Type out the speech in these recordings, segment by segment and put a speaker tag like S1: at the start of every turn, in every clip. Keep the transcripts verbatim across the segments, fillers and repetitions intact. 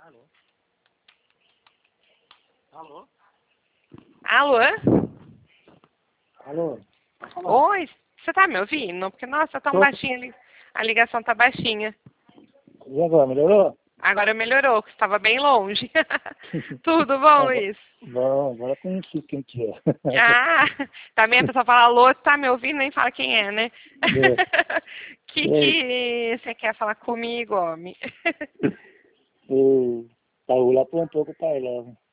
S1: Alô? Alô?
S2: Alô?
S1: Alô?
S2: Oi, você tá me ouvindo? Porque, nossa, tá tão
S1: Tô.
S2: baixinha ali. A ligação tá baixinha.
S1: E agora, melhorou?
S2: Agora melhorou, que estava bem longe. Tudo bom,
S1: Agora,
S2: Luiz?
S1: bom, agora conheci quem que é.
S2: Ah, também a pessoa fala alô, tá me ouvindo, nem fala quem é, né?
S1: É.
S2: Que
S1: E aí?
S2: que você quer falar comigo, homem?
S1: O Paulo apontou com o pai lá. Né?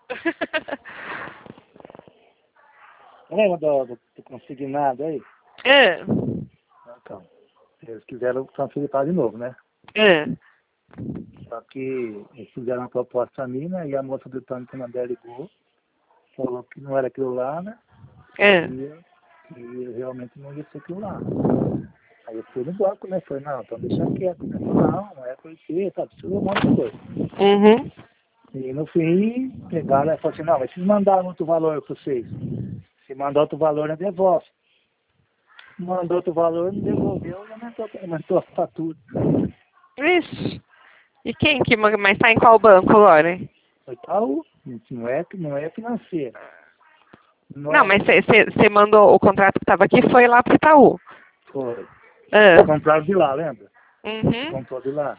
S1: Lembra do, do, do consignado aí?
S2: Ah,
S1: Então, eles quiseram transferir para de novo, né?
S2: ah,
S1: Só que eles fizeram uma proposta para mim, né? E a moça do Tânia Canadé ligou, falou que não era aquilo lá, né?
S2: ah.
S1: E, e realmente não ia ser aquilo lá. Aí eu fui no banco, né? Falei, não, então deixa quieto, né? Falei, não, não é porque, sabe, isso é um monte de coisa.
S2: Uhum.
S1: E no fim, pegaram e falaram assim, não, mas se mandaram outro valor para vocês, se mandar outro valor, não devolve. Mandou outro valor, não devolveu e aumentou, aumentou a fatura.
S2: Vixe. E quem que ma- mas tá em qual banco agora? Hein?
S1: Foi tal, não é, não é financeira.
S2: Não,
S1: Não,
S2: mas você mandou o contrato que estava aqui foi lá pro Itaú.
S1: foi.
S2: Ah.
S1: Eles compraram de lá, lembra?
S2: Uhum.
S1: Comprou de lá.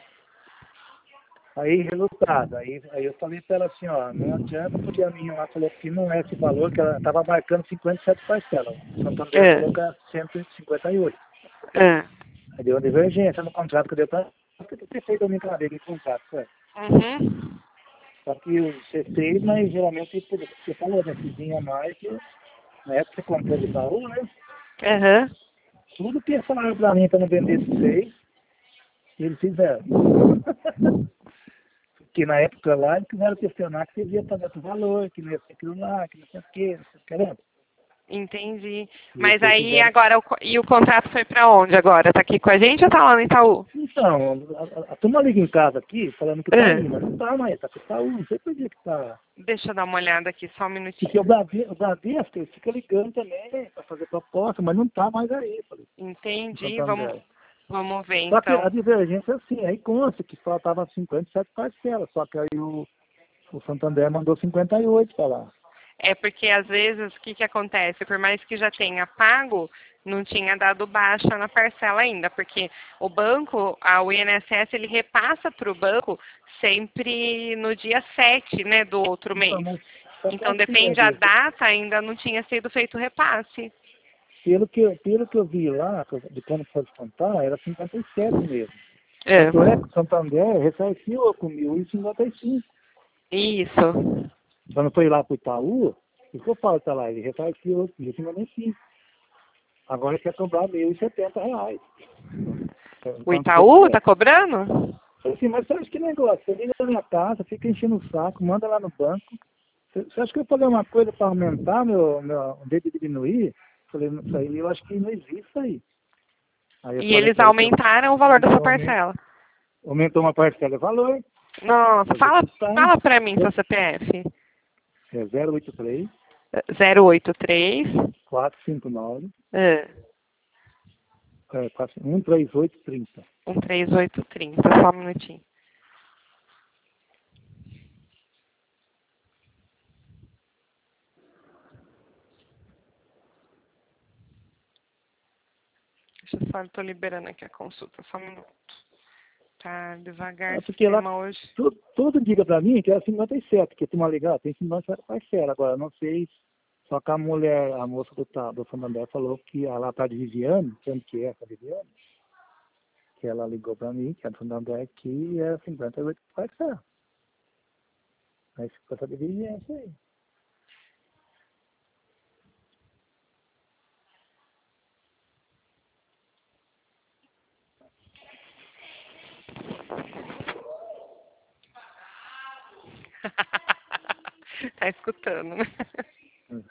S1: Aí, resultado, aí, aí eu falei para ela assim, ó, não adianta, porque a minha lá falou que não é esse valor, que ela estava marcando cinquenta e sete parcelas. O Santander falou que
S2: Ah.
S1: era cento e cinquenta e oito.
S2: Ah.
S1: Aí deu uma divergência no contrato que eu dei para ela, porque eu ter feito a minha cadeia de contrato, foi.
S2: Uhum.
S1: Só que você fez, mas geralmente você falou, né, se vinha mais, que na época você comprou de Itaú, né?
S2: Aham.
S1: Tudo que falaram para mim para não vender esses seis, eles fizeram. Porque na época lá eles quiseram questionar que você devia pagar outro valor, que não ia ser aquilo lá, que não sei o quê, não sei o que, lembra?
S2: Entendi.
S1: E
S2: Mas
S1: vocês
S2: aí
S1: fizeram.
S2: agora o, co- e o contrato foi pra onde agora? Tá aqui com a gente ou tá lá no Itaú?
S1: Então, a, a, a turma liga em casa aqui falando que tá aí, mas não
S2: Ah.
S1: tá mais, tá com Itaú, não sei por que que tá.
S2: Deixa eu dar uma olhada aqui, só um
S1: Porque o
S2: minutinho.
S1: Bradesco, o Bradesco ele fica ligando também para fazer proposta, mas não tá mais aí, falei, no
S2: Entendi. Vamos,
S1: Santander.
S2: vamos ver
S1: Só que a
S2: então.
S1: divergência é assim, aí consta que faltava cinquenta e sete parcelas, só que aí o, o Santander mandou cinquenta e oito para lá.
S2: É porque às vezes o que, que acontece? Por mais que já tenha pago, não tinha dado baixa na parcela ainda, porque o banco, a, o I N S S, ele repassa para o banco sempre no dia sete, né, do outro
S1: Então,
S2: mês.
S1: mas só que é
S2: Então
S1: assim,
S2: depende a
S1: Edilson,
S2: data, ainda não tinha sido feito o repasse.
S1: pelo que, eu- pelo que eu vi lá, de quando foi descontar, era cinquenta e sete mesmo.
S2: É.
S1: Tanto é que o Santander ressarciu com mil e cinquenta e cinco.
S2: Isso.
S1: Quando foi lá para o Itaú, o que eu falo tá lá, ele ressarciu mil e cinquenta e cinco. Agora ele quer cobrar mil e setenta reais.
S2: O
S1: Então, você
S2: Itaú
S1: quer?
S2: tá cobrando?
S1: Assim, mas você acha que negócio? Você liga na minha casa, fica enchendo o saco, manda lá no banco. Você, você acha que eu vou fazer uma coisa para aumentar meu, meu, em vez de diminuir? Eu falei, isso aí, eu acho que não existe isso aí. Aí eu
S2: E
S1: falei
S2: eles
S1: para ele que eu,
S2: aumentaram o valor da sua
S1: aumen-
S2: parcela.
S1: aumentou uma parcela de valor,
S2: Nossa,
S1: vou
S2: fala,
S1: quitar,
S2: fala pra mim seu C P F.
S1: é zero oito três,
S2: zero oito três.
S1: quatro cinco nove,
S2: É.
S1: é, um três oito trinta.
S2: um três oito trinta, só um minutinho. Deixa eu só, eu tô liberando aqui a consulta, só um minuto. Tá devagar
S1: É
S2: o
S1: porque lá,
S2: sistema hoje.
S1: tudo, tudo diga para mim que era cinquenta e sete, porque tu uma legal, tem cinquenta e sete parcela. Agora, não sei, só que a mulher, a moça do, ta- do Santander falou que ela tá de Viviane, sendo que é essa Viviane, que ela ligou para mim, que a do Santander aqui era cinquenta e oito parcelas. Aí ficou essa divergência aí.
S2: Tá escutando, né?
S1: Hum.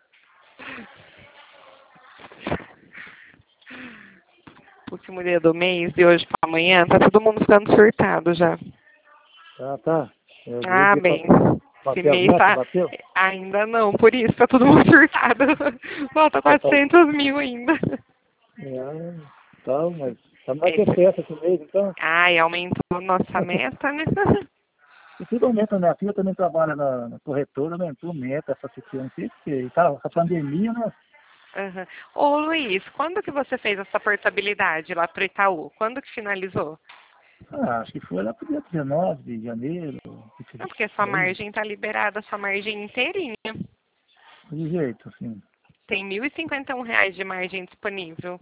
S2: Último dia do mês, de hoje pra amanhã, tá todo mundo ficando surtado já.
S1: Tá, tá. Eu vi
S2: Ah,
S1: aqui,
S2: bem.
S1: bateu,
S2: Esse
S1: bateu as
S2: mês
S1: metas,
S2: tá.
S1: bateu?
S2: Ainda não, por isso tá todo mundo surtado. Falta
S1: Já tá,
S2: quatrocentos mil ainda.
S1: é, então, mas então não vai ter
S2: Esse...
S1: festa esse mês, então?
S2: Ai, aumentou nossa meta, né?
S1: E tudo aumenta, minha filha também trabalha na, na corretora, né? Tudo aumenta essa situação, não sei porque. Tá, a pandemia, né?
S2: Uhum. Ô Luiz, quando que você fez essa portabilidade lá pro Itaú? Quando que finalizou?
S1: Ah, acho que foi lá pro dia dezenove de janeiro.
S2: Não, porque sua
S1: Por aí.
S2: margem tá liberada, sua margem inteirinha.
S1: De jeito, assim.
S2: Tem mil e cinquenta e um reais de margem disponível.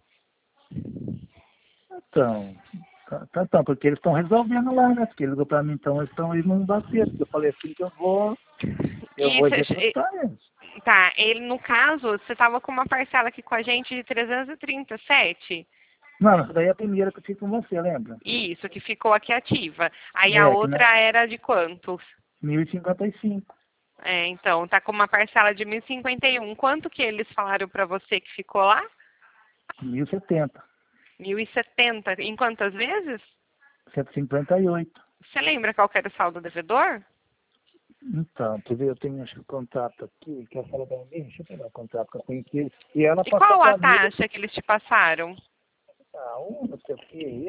S1: Então, tá, tá, tá, porque eles estão resolvendo lá, né? Porque ele ligou pra mim, então eles estão eles não bateram. Porque eu falei assim que eu vou, eu
S2: E
S1: vou
S2: cê-
S1: executar eles.
S2: e- tá, ele no caso, você tava com uma parcela aqui com a gente de trezentos e trinta e sete.
S1: Não, essa daí é a primeira que eu fiz com você, lembra?
S2: Isso, que ficou aqui ativa. Aí a
S1: É, que na
S2: outra era de quantos?
S1: mil e cinquenta e cinco.
S2: É, então, tá com uma parcela de mil e cinquenta e um. Quanto que eles falaram pra você que ficou lá?
S1: mil e setenta.
S2: mil e setenta. Em quantas vezes?
S1: cento e cinquenta e oito.
S2: Você lembra qual que era o saldo devedor?
S1: Então, quer ver, eu tenho acho que o contrato aqui, que ela fala pra mim, deixa eu pegar o contrato que eu tenho aqui. E ela
S2: E
S1: passou
S2: qual a
S1: pra mim,
S2: taxa que eles te passaram?
S1: ah, um, não sei o quê,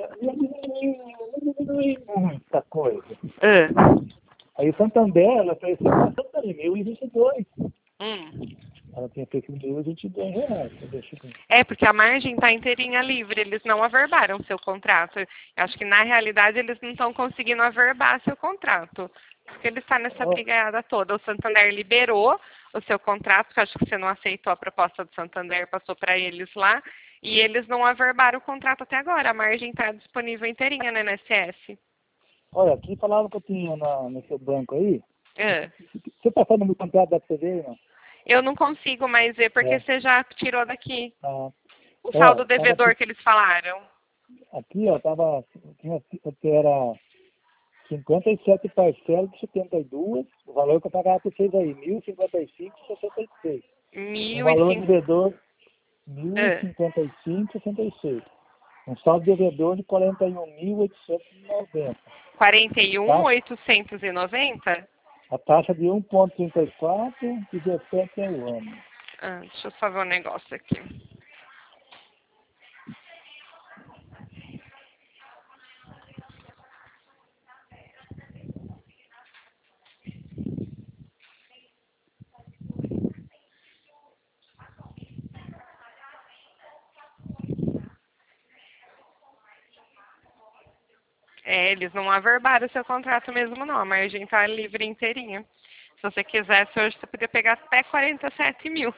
S1: muita coisa.
S2: Ah.
S1: Aí o Santander, ela ofereceu pra Santander, mil e vinte e dois.
S2: Hum.
S1: Ela tinha feito mil e vinte e dois reais. Deixa eu ver.
S2: É, porque a margem está inteirinha livre, eles não averbaram seu contrato. Eu acho que na realidade eles não estão conseguindo averbar seu contrato. Porque ele está nessa
S1: Ó,
S2: brigada toda. O Santander liberou o seu contrato, que eu acho que você não aceitou a proposta do Santander, passou para eles lá, e eles não averbaram o contrato até agora. A margem está disponível inteirinha no I N S S.
S1: olha, aqui falava que eu tinha na, no seu banco aí.
S2: É.
S1: Você tá falando do contrato da T V, não?
S2: Eu não consigo mais ver porque
S1: É.
S2: você já tirou daqui.
S1: Ah,
S2: O
S1: ó,
S2: saldo
S1: tava
S2: devedor
S1: aqui,
S2: que eles falaram.
S1: aqui, ó, tava, tinha, que era cinquenta e sete parcelas de setenta e dois, o valor que eu pagava para vocês aí, mil e cinquenta e cinco e sessenta e seis. O
S2: Mil e
S1: valor
S2: cinco.
S1: devedor, mil e cinquenta e cinco e sessenta e seis. Um saldo devedor de quarenta e um mil oitocentos e noventa.
S2: quarenta e um mil oitocentos e noventa?
S1: A taxa de um vírgula trinta e quatro e dezessete é o ano.
S2: Ah, deixa eu só ver um negócio aqui. É, eles não averbaram o seu contrato mesmo não, a margem está livre inteirinha. Se você quisesse hoje, você podia pegar até quarenta e sete mil.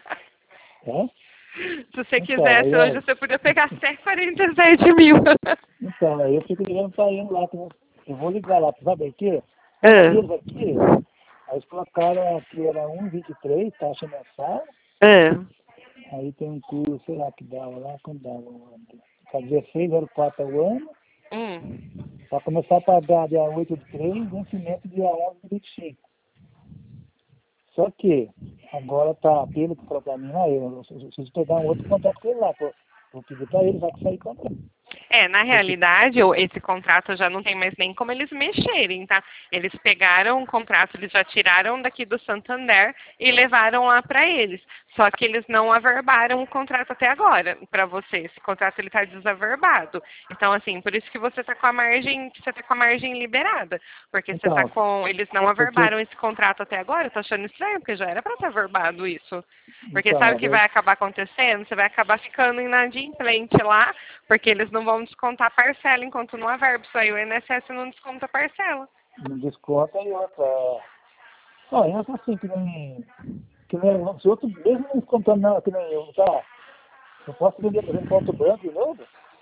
S1: É?
S2: Se você
S1: Então, aí,
S2: quisesse hoje,
S1: eu-
S2: você podia pegar até quarenta e sete mil.
S1: então, aí eu fico ligando para ele lá. que Eu eu vou ligar lá, sabe aqui? Eles
S2: Ah,
S1: aqui, aí eles colocaram que era um vírgula vinte e três, taxa mensal.
S2: ah.
S1: Aí tem um curso, sei lá, que dava lá, quando dava o ano. Tá dezesseis zero quatro ao ano.
S2: Hum.
S1: Para começar a pagar dia oito de três, vencimento dia onze de vinte e cinco. Só que agora tá, pelo que falou para mim lá, eu eu preciso pegar um outro contrato com ele lá. Pô. Vou pedir para ele, vai que sair contrato.
S2: É, na
S1: Porque,
S2: realidade, o- esse contrato já não tem mais nem como eles mexerem, tá? Eles pegaram o contrato, eles já tiraram daqui do Santander e levaram lá para eles. Só que eles não averbaram o contrato até agora para você. Esse contrato ele está desaverbado. Então, assim, por isso que você está com a margem, que você tá com a margem liberada, porque você está
S1: então,
S2: com, eles não
S1: porque,
S2: averbaram esse contrato até agora. Eu tô achando estranho, porque já era para estar averbado isso. Porque
S1: então,
S2: sabe
S1: a
S2: o que
S1: ver-
S2: vai acabar acontecendo? Você vai acabar ficando inadimplente lá, porque eles não vão descontar parcela enquanto não averba. Isso aí o I N S S não desconta parcela.
S1: não desconta e outra. Não, eu acho assim, que nem, que nem os outros, mesmo não contando nada, que nem eu, tá? Eu posso vender, por exemplo, ponto branco de novo?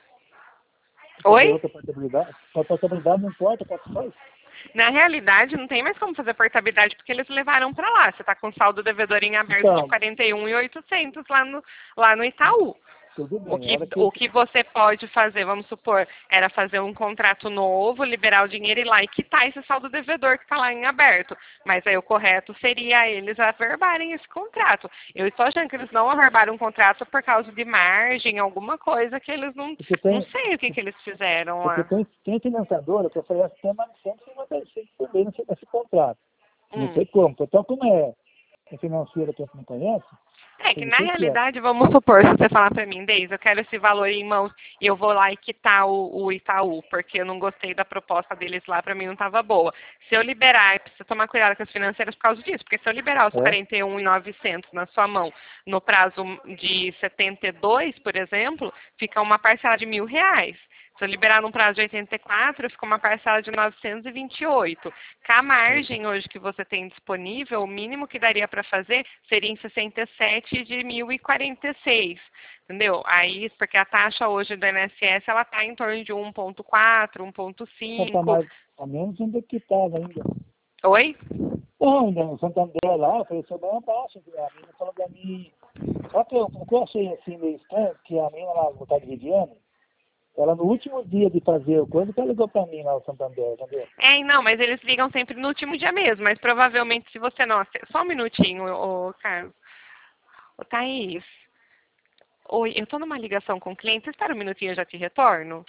S1: Fazer
S2: Oi?
S1: outra portabilidade. A portabilidade não importa, quanto faz.
S2: Na realidade, não tem mais como fazer portabilidade, porque eles levaram para lá. Você está com saldo devedor em aberto de
S1: Então,
S2: quarenta e um mil e oitocentos lá no, lá no Itaú.
S1: tudo
S2: O
S1: bem. A
S2: que,
S1: hora que eu,
S2: o que você pode fazer, vamos supor, era fazer um contrato novo, liberar o dinheiro e ir lá e quitar esse saldo devedor que está lá em aberto. Mas aí o correto seria eles averbarem esse contrato. Eu estou achando que eles não averbaram o contrato por causa de margem, alguma coisa que eles não...
S1: porque
S2: Não
S1: tem,
S2: sei o que, que eles fizeram
S1: porque
S2: lá.
S1: tem, tem financiadora que oferece até mais de cento e cinquenta e cinco por mês nesse, nesse contrato. Não
S2: Hum.
S1: sei como. Então, como é, é financeira que a gente não conhece,
S2: É que
S1: Não
S2: na
S1: sei se é.
S2: realidade, vamos supor, se você falar pra mim, Deise, eu quero esse valor em mãos e eu vou lá e quitar o, o Itaú, porque eu não gostei da proposta deles lá, pra mim não estava boa. Se eu liberar, precisa tomar cuidado com as financeiras por causa disso, porque se eu liberar os
S1: É?
S2: quarenta e um mil e novecentos na sua mão no prazo de setenta e dois, por exemplo, fica uma parcela de mil reais. Se eu liberar num prazo de oitenta e quatro, fica uma parcela de novecentos e vinte e oito. Com a margem hoje que você tem disponível, o mínimo que daria para fazer seria em sessenta e sete de mil e quarenta e seis. Entendeu? Aí, porque a taxa hoje do I N S S ela está em torno de um ponto quatro,
S1: Então tá
S2: um ponto cinco.
S1: mais ou menos onde que estava ainda.
S2: Oi?
S1: Não, ainda no Santander lá, ofereceu bem abaixo. A menina falou pra mim. Só que eu, o que eu achei assim meio estranho, que a menina lá no de Viviane, ela no último dia de fazer o coisa, que ela ligou pra mim lá no Santander, entendeu?
S2: É, não, mas eles ligam sempre no último dia mesmo, mas provavelmente se você não... ace- Só um minutinho, ô, Carlos. Ô, Thaís. Oi, eu tô numa ligação com o cliente. Espera um minutinho, eu já te retorno.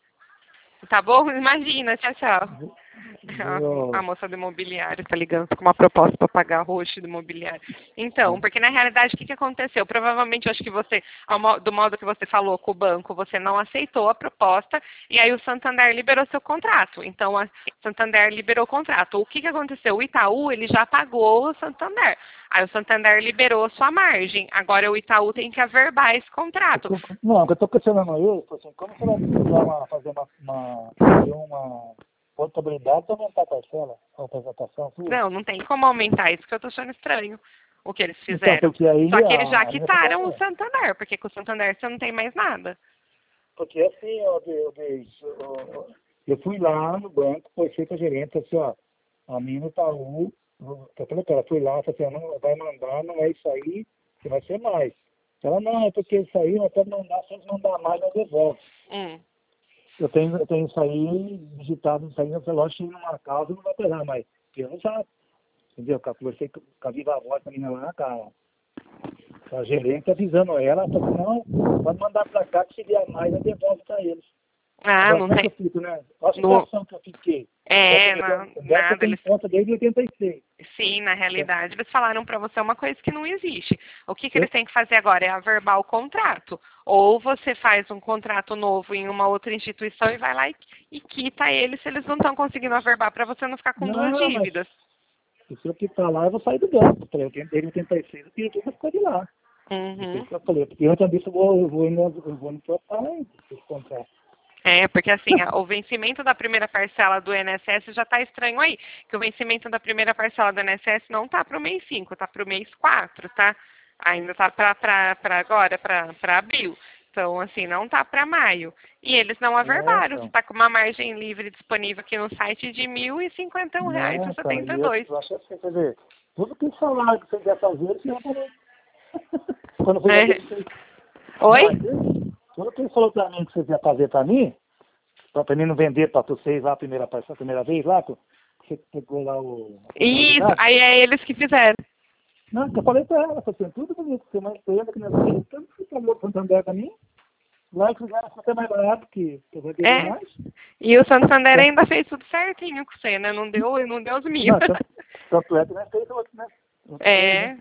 S2: Tá bom? Imagina, tchau, tchau. A, a
S1: Viu?
S2: moça do imobiliário está ligando com uma proposta para pagar roxo do imobiliário. Então, porque na realidade o que, que aconteceu? Provavelmente eu acho que você, ao mo- do modo que você falou com o banco, você não aceitou a proposta e aí o Santander liberou seu contrato. Então, a Santander liberou o contrato. O que, que aconteceu? O Itaú, ele já pagou o Santander. Aí o Santander liberou a sua margem. Agora o Itaú tem que averbar esse contrato.
S1: Não, o que eu estou questionando ele, foi assim, como você vai precisar uma, fazer uma, uma, fazer uma portabilidade para aumentar a parcela, a apresentação sua?
S2: Não, não tem como aumentar isso, que eu tô achando estranho o que eles
S1: Então,
S2: fizeram.
S1: porque aí
S2: Só que eles já
S1: a, a minha falou
S2: quitaram
S1: pra
S2: o
S1: mim,
S2: Santander, porque com o Santander você não tem mais nada.
S1: porque assim, ó, eu, eu, eu, eu fui lá no banco, foi feita a gerente, assim, ó, a minha no Itaú, eu falei pra ela, fui lá, falei assim, ó, não, vai mandar, não é isso aí, que vai ser mais. Ela, não, é porque isso aí, nós podemos mandar, se eles mandar mais, nós devolve.
S2: Hum.
S1: Eu tenho, eu tenho isso aí digitado, isso aí no celular, chega numa casa, não vai pegar, mas eu não sabe. Entendeu? Eu conversei com com a Viva Voz, a menina lá, com a, com a gerente, avisando ela, ela falou, não, pode mandar pra cá, que se vier mais, eu devolvo pra eles.
S2: Ah,
S1: Agora,
S2: não
S1: como é que
S2: tem.
S1: eu fico, né? Olha a
S2: No...
S1: situação que eu fiquei.
S2: É,
S1: Eu
S2: na-
S1: tenho, agora que eu
S2: nada.
S1: tenho
S2: Eles
S1: conta desde oitenta e seis.
S2: Sim, na
S1: Então,
S2: realidade, eles falaram para você uma coisa que não existe. O que, que
S1: eu,
S2: eles têm que fazer agora é averbar o contrato. Ou você faz um contrato novo em uma outra instituição e vai lá e, e quita ele se eles não estão conseguindo averbar para você não ficar com duas
S1: não, mas
S2: dívidas.
S1: se eu quitar lá, eu vou sair do banco. Eu falei, eu tenho desde oitenta e seis, eu tiro tudo e ficou de lá.
S2: Uhum.
S1: Depois que eu falei, porque antes disso eu vou, eu vou, no, eu vou no total ainda, esse contrato.
S2: É, porque assim, a- o vencimento da primeira parcela do I N S S já está estranho aí. Que o vencimento da primeira parcela do I N S S não está para o mês cinco, está para o mês quatro, tá? Ainda está para agora, para abril. Então, assim, não está para maio. E eles não
S1: É,
S2: averbaram. Você
S1: então.
S2: está com uma margem livre disponível aqui no site de mil e cinquenta e um reais
S1: Não,
S2: e
S1: então,
S2: setenta
S1: e
S2: e
S1: eu,
S2: dois.
S1: eu achei assim, quer dizer, tudo que falaram que você quer fazer, eles fizeram pra mim. Quando eu fui
S2: É.
S1: vender, ele fez. Não,
S2: Oi?
S1: mas ele- tudo que ele falou pra mim que você ia fazer pra mim, pra, pra mim não vender pra vocês lá a primeira, a primeira vez lá, que você pegou lá o, a
S2: Isso,
S1: contabilidade.
S2: aí é eles que fizeram.
S1: Não, que eu falei pra ela, falei assim, tudo bonito, você é uma empresa que nós temos, tanto que você falou pro Santander pra mim, lá eles fizeram até mais barato que, que eu vou querer
S2: É.
S1: mais.
S2: E o Santander
S1: Então,
S2: ainda fez tudo certinho com você, né? Não deu, não deu os mil.
S1: não, tanto, tanto é que nós fez outro, né? Outro três, né?
S2: É.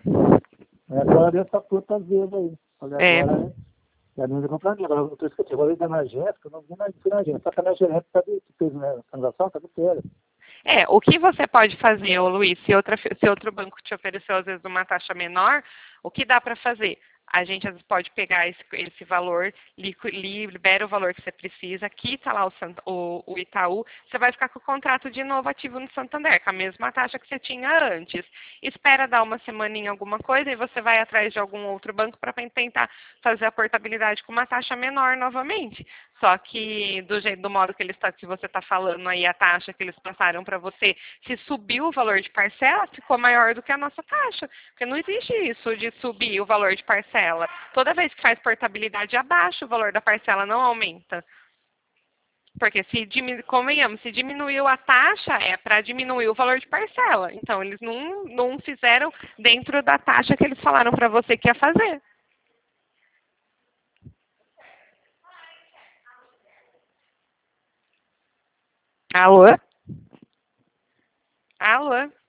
S1: É, agora dessa puta vezes aí. Olha,
S2: É.
S1: agora é a minha comprar mim. Agora eu tô esquecendo. Agora ele da energética, eu não vi mais fui na agência. Só que a energética sabe que fez né, a transação, sabe que era.
S2: É, o que você pode fazer, ô Luiz, se, outra, se outro banco te ofereceu às vezes uma taxa menor, o que dá para fazer? A gente às vezes pode pegar esse, esse valor, li- li- libera o valor que você precisa, quita lá o, Sant- o, o Itaú, você vai ficar com o contrato de novo ativo no Santander, com a mesma taxa que você tinha antes. Espera dar uma semaninha alguma coisa e você vai atrás de algum outro banco para tentar fazer a portabilidade com uma taxa menor novamente. Só que do jeito, do modo que, eles tá, que você está falando aí, a taxa que eles passaram para você, se subiu o valor de parcela, ficou maior do que a nossa taxa. Porque não existe isso de subir o valor de parcela. Toda vez que faz portabilidade, abaixa o valor da parcela, não aumenta. Porque se diminu... convenhamos, se diminuiu a taxa, é para diminuir o valor de parcela. Então, eles não, não fizeram dentro da taxa que eles falaram para você que ia fazer. Alô? Alô?